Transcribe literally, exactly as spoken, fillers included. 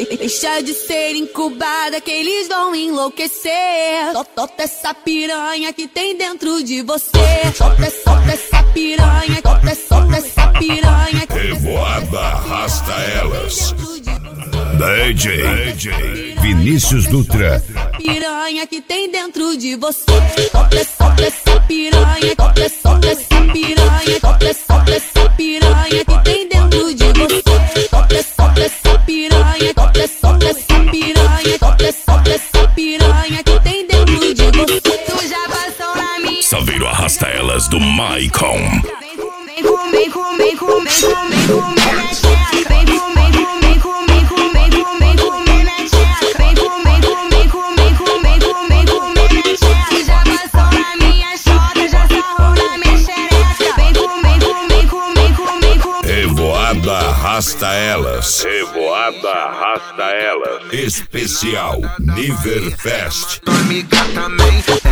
Deixa de ser incubada que eles vão enlouquecer. Solta essa piranha que tem dentro de você. Solta, solta essa piranha, solta, solta essa piranha. Revoada, arrasta elas. D J, D J Vinícius Dutra. Piranha que tem dentro de você. Solta, solta essa piranha, solta, solta essa piranha, solta, solta essa piranha que tem dentro de você. Solta, solta essa piranha, solta, solta essa piranha, solta, solta essa piranha que tem dentro de você. Tu já passou na minha. Saveiro arrasta elas do Maicon. Vem com, vem com, vem com, vem com, vem com, vem com, minha checa. Vem com, vem com, vem com, vem com, vem com, vem com, minha checa. Vem com, vem com, vem com, vem com, vem com, vem com, minha checa. Já passou na minha chota, já sarrou na minha xereca. Vem com, vem com, vem com, vem com, vem com. Revoada, arrasta elas. Revoada, arrasta elas. Especial Niverfest. Amiga também.